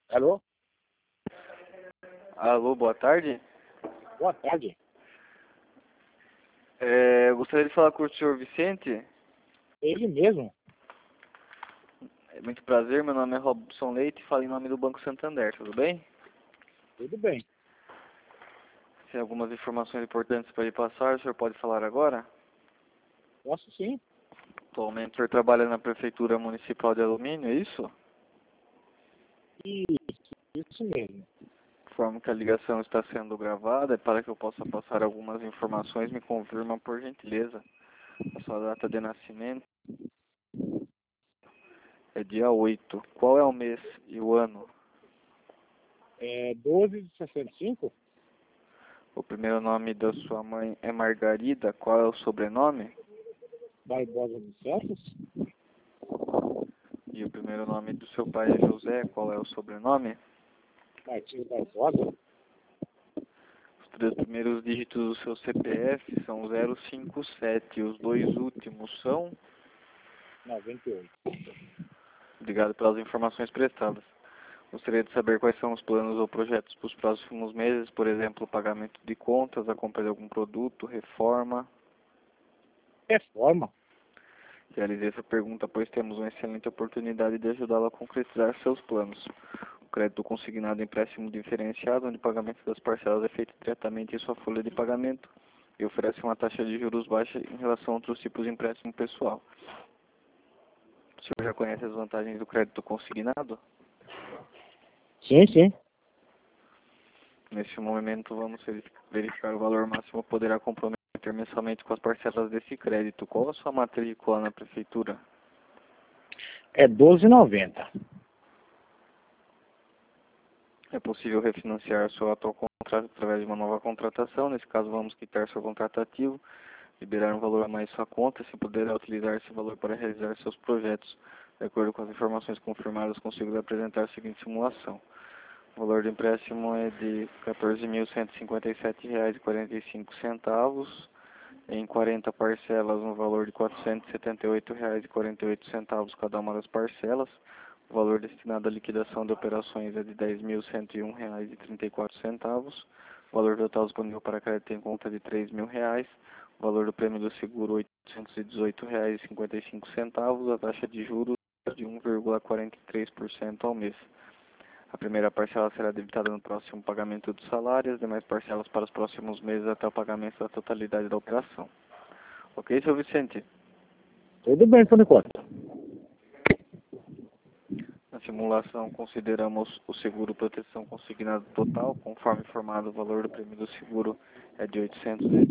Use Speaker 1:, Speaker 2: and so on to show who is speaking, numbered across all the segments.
Speaker 1: Alô?
Speaker 2: Alô, boa tarde.
Speaker 1: Boa tarde.
Speaker 2: Eu gostaria de falar com o senhor Vicente.
Speaker 1: Ele mesmo.
Speaker 2: É muito prazer, meu nome é Robson Leite e falo em nome do Banco Santander, tudo bem?
Speaker 1: Tudo bem.
Speaker 2: Tem algumas informações importantes para lhe passar, o senhor pode falar agora?
Speaker 1: Posso sim.
Speaker 2: Atualmente o senhor trabalha na Prefeitura Municipal de Alumínio, é isso?
Speaker 1: Isso mesmo.
Speaker 2: Informo que a ligação está sendo gravada, para que eu possa passar algumas informações, me confirma por gentileza. A sua data de nascimento é dia 8. Qual é o mês e o ano?
Speaker 1: É 12 de 65?
Speaker 2: O primeiro nome da sua mãe é Margarida, qual é o sobrenome?
Speaker 1: Barbosa dos Santos?
Speaker 2: E o primeiro nome do seu pai é José, qual é o sobrenome?
Speaker 1: Martins Barbosa?
Speaker 2: Os três primeiros dígitos do seu CPF são 057, os dois últimos são...
Speaker 1: 98.
Speaker 2: Obrigado pelas informações prestadas. Gostaria de saber quais são os planos ou projetos para os próximos meses, por exemplo, pagamento de contas, a compra de algum produto, reforma.
Speaker 1: Reforma?
Speaker 2: Realizei essa pergunta pois temos uma excelente oportunidade de ajudá-lo a concretizar seus planos. O crédito consignado é empréstimo diferenciado, onde o pagamento das parcelas é feito diretamente em sua folha de pagamento e oferece uma taxa de juros baixa em relação a outros tipos de empréstimo pessoal. O senhor já conhece as vantagens do crédito consignado?
Speaker 1: Sim.
Speaker 2: Neste momento, vamos verificar o valor máximo que poderá comprometer mensalmente com as parcelas desse crédito. Qual a sua matrícula na prefeitura?
Speaker 1: É 12,90.
Speaker 2: É possível refinanciar seu atual contrato através de uma nova contratação. Nesse caso, vamos quitar seu contrato ativo, liberar um valor a mais em sua conta, se poderá utilizar esse valor para realizar seus projetos. De acordo com as informações confirmadas, consigo lhe apresentar a seguinte simulação. O valor do empréstimo é de R$ 14.157,45, em 40 parcelas no valor de R$ 478,48 cada uma das parcelas. O valor destinado à liquidação de operações é de R$ 10.101,34. O valor total disponível para crédito em conta é de R$ 3.000. O valor do prêmio do seguro R$ 818,55. A taxa de juros é de 1,43% ao mês. A primeira parcela será debitada no próximo pagamento do salário, as demais parcelas para os próximos meses até o pagamento da totalidade da operação. Ok, seu Vicente?
Speaker 1: Tudo bem por enquanto.
Speaker 2: Na simulação, consideramos o seguro proteção consignado total, conforme informado, o valor do prêmio do seguro é de R$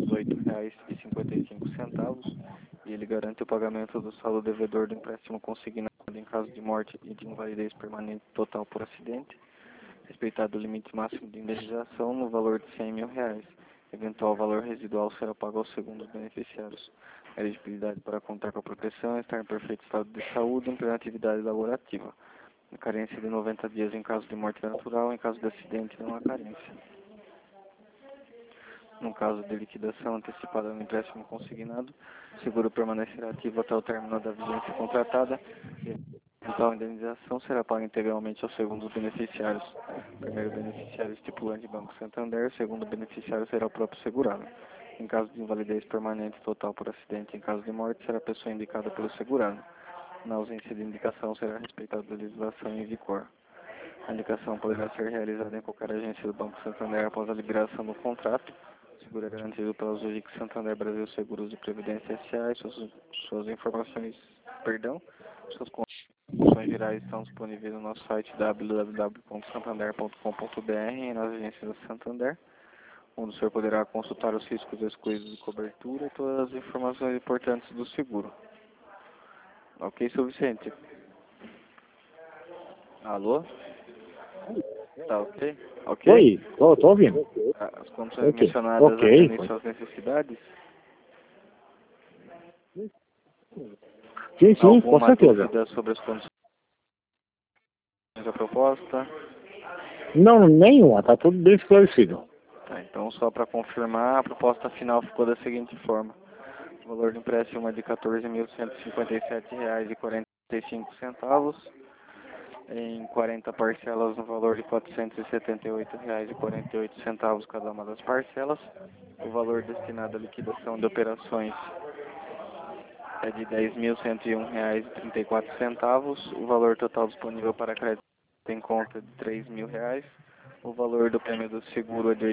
Speaker 2: 818,55 e ele garante o pagamento do saldo devedor do empréstimo consignado em caso de morte e de invalidez permanente total por acidente, respeitado o limite máximo de indenização no valor de R$ 100.000. Eventual valor residual será pago aos segundos beneficiários. A elegibilidade para contar com a proteção é estar em perfeito estado de saúde e em plena atividade laborativa. A carência de 90 dias em caso de morte natural, em caso de acidente não há carência. No caso de liquidação antecipada no empréstimo consignado, o seguro permanecerá ativo até o término da vigência contratada e a eventual indenização será paga integralmente aos segundos beneficiários. O primeiro beneficiário estipulante Banco Santander, o segundo beneficiário será o próprio segurado. Em caso de invalidez permanente total por acidente, em caso de morte, será a pessoa indicada pelo segurado. Na ausência de indicação, será respeitada a legislação em vigor. A indicação poderá ser realizada em qualquer agência do Banco Santander após a liberação do contrato. O seguro é garantido pela Zurich Santander Brasil Seguros de Previdência S.A. Suas informações, suas condições gerais estão disponíveis no nosso site www.santander.com.br e nas agências da Santander, onde o senhor poderá consultar os riscos e as coisas de cobertura e todas as informações importantes do seguro. Ok, seu Vicente? Alô? Tá ok? Ok?
Speaker 1: Oi, tô ouvindo.
Speaker 2: As condições
Speaker 1: Ok.
Speaker 2: mencionadas
Speaker 1: Ok.
Speaker 2: atendem suas necessidades?
Speaker 1: Sim, com
Speaker 2: Alguma
Speaker 1: certeza.
Speaker 2: dúvida sobre as condições da proposta?
Speaker 1: Não, nenhuma. Tá tudo bem esclarecido.
Speaker 2: Tá, então só para confirmar, a proposta final ficou da seguinte forma. O valor do empréstimo é de R$ 14.157,45. em 40 parcelas no valor de R$ 478,48 cada uma das parcelas. O valor destinado à liquidação de operações é de R$ 10.101,34. O valor total disponível para crédito em conta de R$ 3.000. O valor do prêmio do seguro é de R$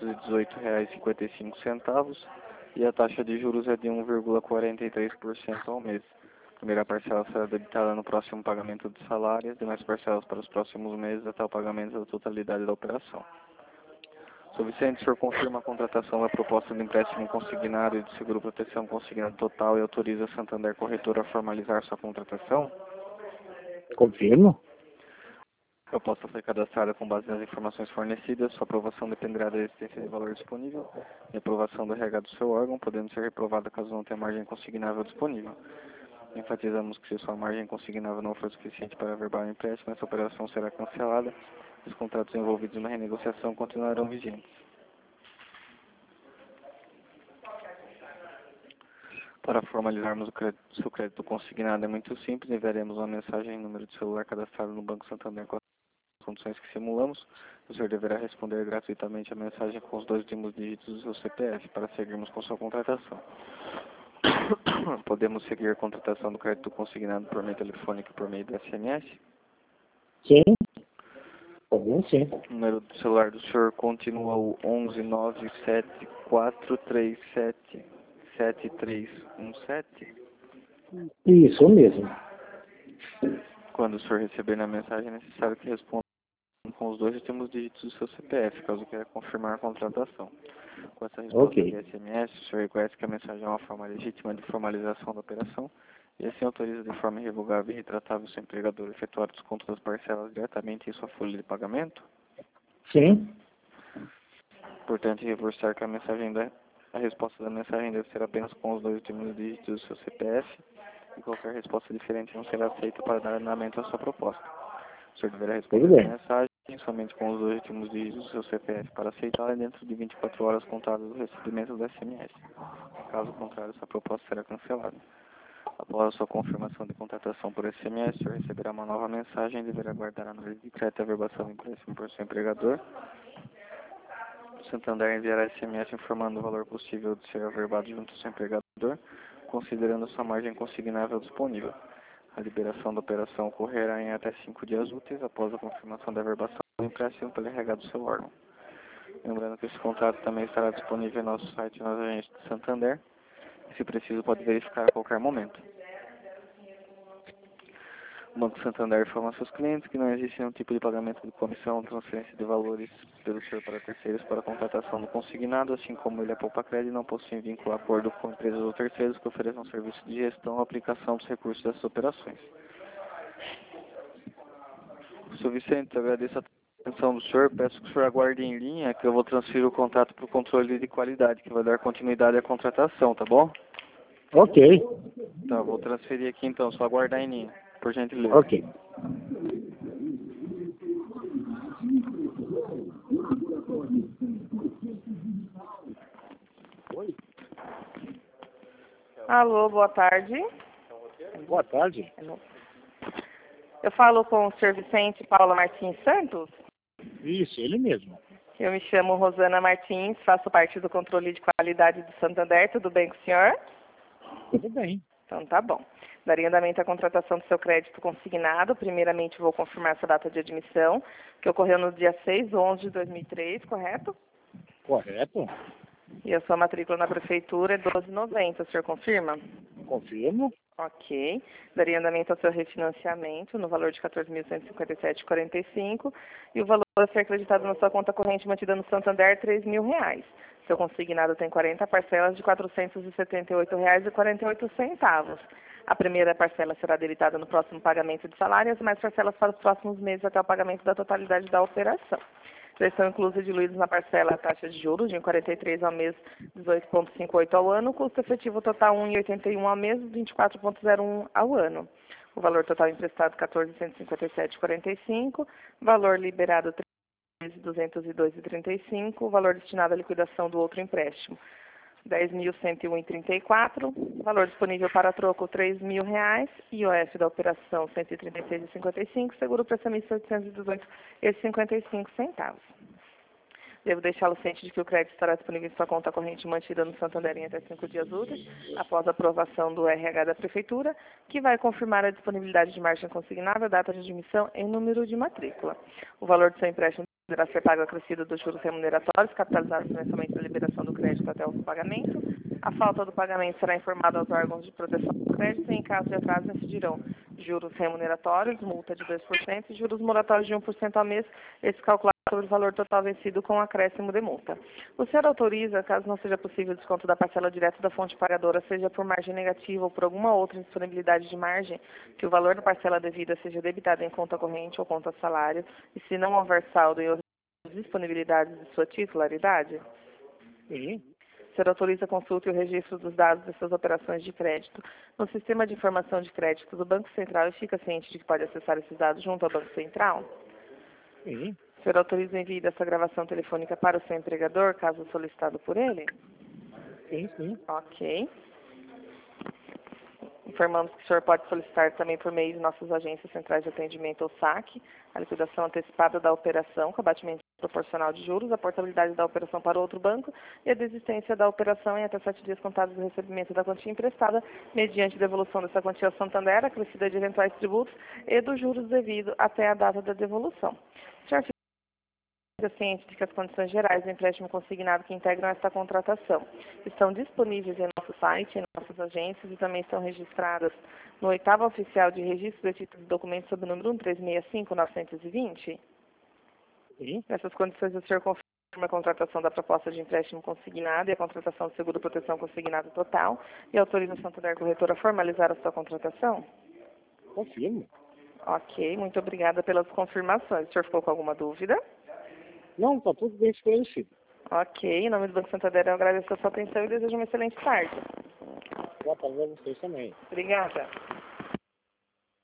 Speaker 2: 818,55 e a taxa de juros é de 1,43% ao mês. A primeira parcela será debitada no próximo pagamento de salário, as demais parcelas para os próximos meses até o pagamento da totalidade da operação. Sr. Vicente, o senhor confirma a contratação da proposta de empréstimo consignado e de seguro proteção consignado total e autoriza a Santander Corretora a formalizar sua contratação?
Speaker 1: Confirmo.
Speaker 2: A proposta foi cadastrada com base nas informações fornecidas. Sua aprovação dependerá da existência de valor disponível e aprovação do RH do seu órgão, podendo ser reprovada caso não tenha margem consignável disponível. Enfatizamos que se sua margem consignável não for suficiente para averbar o empréstimo, essa operação será cancelada. Os contratos envolvidos na renegociação continuarão vigentes. Para formalizarmos o seu crédito consignado é muito simples. Enviaremos uma mensagem em número de celular cadastrado no Banco Santander com as condições que simulamos. O senhor deverá responder gratuitamente a mensagem com os 2 últimos dígitos do seu CPF para seguirmos com sua contratação. Podemos seguir a contratação do crédito consignado por meio telefônico e por meio do SMS?
Speaker 1: Sim. Podemos sim.
Speaker 2: O número do celular do senhor continua o 11974377317?
Speaker 1: Isso mesmo.
Speaker 2: Quando o senhor receber na mensagem, é necessário que responda com os 2 últimos dígitos do seu CPF, caso queira confirmar a contratação. Com essa resposta de SMS, o senhor reconhece que a mensagem é uma forma legítima de formalização da operação e assim autoriza de forma irrevogável e retratável o seu empregador a efetuar o desconto das parcelas diretamente em sua folha de pagamento?
Speaker 1: Sim.
Speaker 2: Importante reforçar que a resposta da mensagem deve ser apenas com os 2 últimos dígitos do seu CPF e qualquer resposta diferente não será aceita para dar andamento à sua proposta. O senhor deverá responder a mensagem somente com os 2 últimos dígitos do seu CPF para aceitá-la dentro de 24 horas contadas do recebimento do SMS. Caso contrário, essa proposta será cancelada. Após a sua confirmação de contratação por SMS, o senhor receberá uma nova mensagem e deverá guardar a análise de crédito e a averbação do empréstimo por seu empregador. O Santander enviará SMS informando o valor possível de ser averbado junto ao seu empregador, considerando sua margem consignável disponível. A liberação da operação ocorrerá em até 5 dias úteis após a confirmação da averbação do empréstimo pelo RH do seu órgão. Lembrando que esse contrato também estará disponível em nosso site e nas agências de Santander. Se preciso, pode verificar a qualquer momento. O Banco Santander informa aos seus clientes que não existe nenhum tipo de pagamento de comissão ou transferência de valores pelo senhor para terceiros para a contratação do consignado, assim como ele, a Poupa Crédito, não possui vínculo a acordo com empresas ou terceiros que ofereçam serviço de gestão ou aplicação dos recursos dessas operações. Sr. Vicente, agradeço a atenção do senhor. Peço que o senhor aguarde em linha, que eu vou transferir o contato para o controle de qualidade, que vai dar continuidade à contratação, tá bom?
Speaker 1: Ok.
Speaker 2: Tá, vou transferir aqui então, só aguardar em linha, por gentileza.
Speaker 1: Ok.
Speaker 3: Alô, boa tarde.
Speaker 1: Boa tarde.
Speaker 3: Eu falo com o Sr. Vicente Paula Martins Santos.
Speaker 1: Isso, ele mesmo.
Speaker 3: Eu me chamo Rosana Martins, faço parte do controle de qualidade do Santander. Tudo bem com o senhor?
Speaker 1: Tudo bem.
Speaker 3: Então tá bom. Daria andamento à contratação do seu crédito consignado. Primeiramente vou confirmar essa data de admissão, que ocorreu no dia 6/11/2003, correto?
Speaker 1: Correto.
Speaker 3: E a sua matrícula na prefeitura é 12,90, o senhor confirma?
Speaker 1: Confirmo.
Speaker 3: Ok. Daria andamento ao seu refinanciamento no valor de R$ 14.157,45 e o valor a ser acreditado na sua conta corrente mantida no Santander é R$ 3.000. Seu consignado tem 40 parcelas de R$ 478,48. A primeira parcela será debitada no próximo pagamento de salário e as demais parcelas para os próximos meses até o pagamento da totalidade da operação. Já estão inclusas e diluídos na parcela a taxa de juros de 1,43 ao mês, 18,58 ao ano, custo efetivo total 1,81 ao mês, 24,01 ao ano. O valor total emprestado 14.157,45, valor liberado 13.202,35, o valor destinado à liquidação do outro empréstimo 10.101,34, valor disponível para troco R$ 3.000, IOF da operação R$ 136,55, seguro prestamista R$ 818,55. Devo deixá-lo ciente de que o crédito estará disponível em sua conta corrente mantida no Santander em até 5 dias úteis, após a aprovação do RH da Prefeitura, que vai confirmar a disponibilidade de margem consignada, data de admissão e número de matrícula. O valor do seu empréstimo deverá ser pago acrescido dos juros remuneratórios, capitalizados mensalmente na liberação do crédito até o pagamento. A falta do pagamento será informada aos órgãos de proteção do crédito e, em caso de atraso, incidirão juros remuneratórios, multa de 2% e juros moratórios de 1% ao mês, esse calculado sobre o valor total vencido com acréscimo de multa. O senhor autoriza, caso não seja possível o desconto da parcela direta da fonte pagadora, seja por margem negativa ou por alguma outra indisponibilidade de margem, que o valor da parcela devida seja debitado em conta corrente ou conta salário, e se não houver saldo em outras disponibilidades de sua titularidade?
Speaker 1: Sim.
Speaker 3: O senhor autoriza a consulta e o registro dos dados de suas operações de crédito no Sistema de Informação de Crédito do Banco Central e fica ciente de que pode acessar esses dados junto ao Banco Central?
Speaker 1: Sim.
Speaker 3: O senhor autoriza o envio dessa gravação telefônica para o seu empregador, caso solicitado por ele?
Speaker 1: Sim, sim.
Speaker 3: Ok. Informamos que o senhor pode solicitar também por meio de nossas agências centrais de atendimento ou SAC, a liquidação antecipada da operação com abatimento proporcional de juros, a portabilidade da operação para outro banco e a desistência da operação em até 7 dias contados do recebimento da quantia emprestada, mediante devolução dessa quantia ao Santander, acrescida de eventuais tributos e dos juros devidos até a data da devolução. O senhor fica ciente de que as condições gerais do empréstimo consignado que integram esta contratação estão disponíveis em nosso site, em nossas agências e também estão registradas no 8º Oficial de Registro de Títulos e Documentos sob o número 1365920?
Speaker 1: Sim.
Speaker 3: Nessas condições, o senhor confirma a contratação da proposta de empréstimo consignado e a contratação de seguro proteção consignado total e autoriza o Santander Corretora a formalizar a sua contratação?
Speaker 1: Confirmo.
Speaker 3: Ok, muito obrigada pelas confirmações. O senhor ficou com alguma dúvida?
Speaker 1: Não, está tudo bem esclarecido.
Speaker 3: Ok, em nome do Banco Santander, eu agradeço a sua atenção e desejo uma excelente tarde.
Speaker 1: Boa tarde a vocês também.
Speaker 3: Obrigada.